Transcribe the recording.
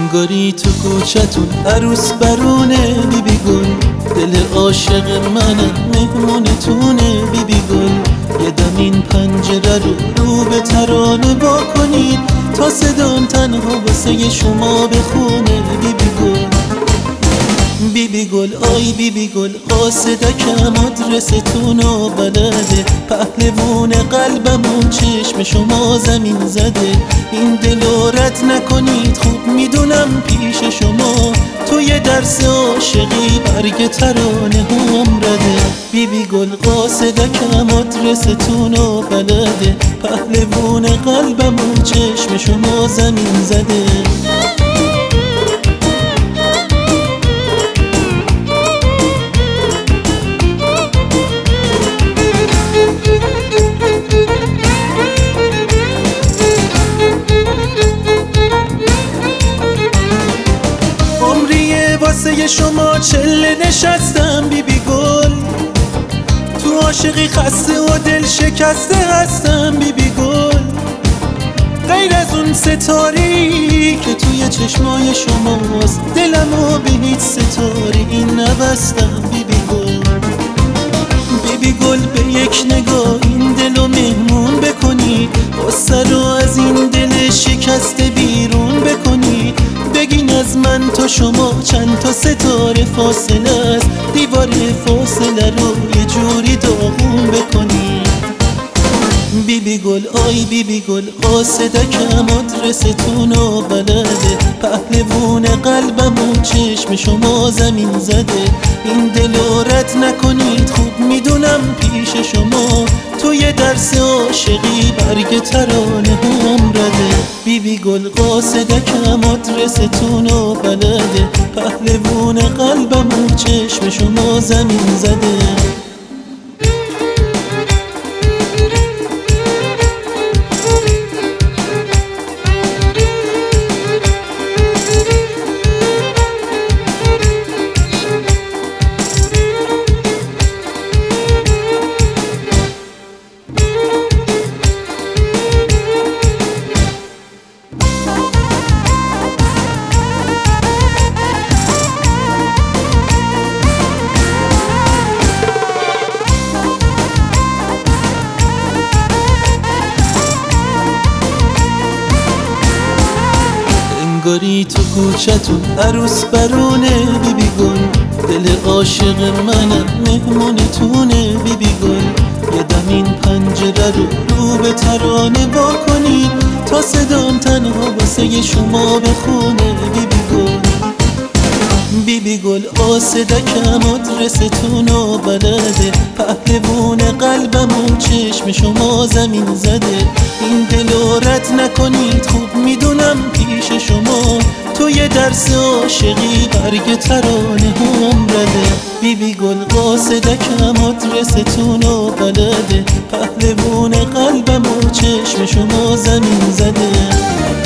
انگاری تو کوچتون عروس برونه بیبی گل، دل عاشق منم مهمونتونه بیبی گل. یه دم این پنجره رو به ترانه با کنید تا صدام تنها واسه شما بخونه بیبی گل. بیبی گل آی بیبی گل، قاصدکم آدرستونو بلده، پهلوون قلبمون چشم شما زمین زده. این دلو رد نکنید خوب میدونم پیش شما توی درس عاشقی برگ ترانه هم رده. بیبی گل قاصدکم آدرستونو بلده، پهلوون قلبمون چشم شما زمین زده. واسه شما چله نشستم بیبی گل، تو عاشقی خسته و دل شکسته هستم بیبی گل. غیر از اون ستاری که توی چشمای شماست، دلمو به هیچ ستاری این نبستم بیبی گل. بیبی گل به یک نگاه این دلو مهمون بکنی، غصه رو از این دل شکسته بیرون بکنی. بگین از من تا شما چند تا ستاره فاصله است، دیوار فاصله رو یه جوری داغون بکنی. بیبی گل آی بیبی گل، قاصدکم آدرستونو بلده، پهلوون قلبمون چشم شما زمین زده. این دلو رد نکنید خوب میدونم پیش شما توی درس عاشقی برگ ترانه هم رده. بیبی گل قاصدکم آدرستونو بلده، پهلوون قلبمون چشم شما زمین زده. انگاری تو کوچتون عروس برونه بیبی گل، دل عاشق منم مهمونتونه بیبی گل. یه دم این پنجره رو به ترانه با کنید تا صدام تنها واسه شما بخونه بیبی گل. بیبی گل قاصدکم آدرستونو بلده، پهلوون قلبمون چشم شما زمین زده. این دلو رد نکنید خوب میدونم پیش شما توی درس عاشقی برگ ترانه هم رده. بیبی گل قاصدکم آدرستونو بلده، پهلوون قلبمون چشم شما زمین زده.